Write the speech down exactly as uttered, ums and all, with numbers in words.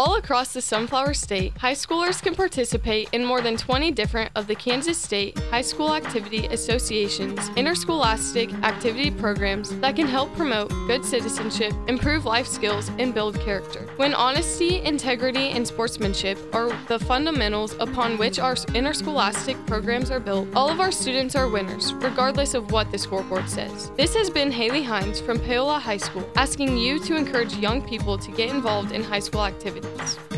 All across the Sunflower State, high schoolers can participate in more than twenty different of the Kansas State High School Activity Association's interscholastic activity programs that can help promote good citizenship, improve life skills, and build character. When honesty, integrity, and sportsmanship are the fundamentals upon which our interscholastic programs are built, all of our students are winners, regardless of what the scoreboard says. This has been Haley Hines from Paola High School, asking you to encourage young people to get involved in high school activities.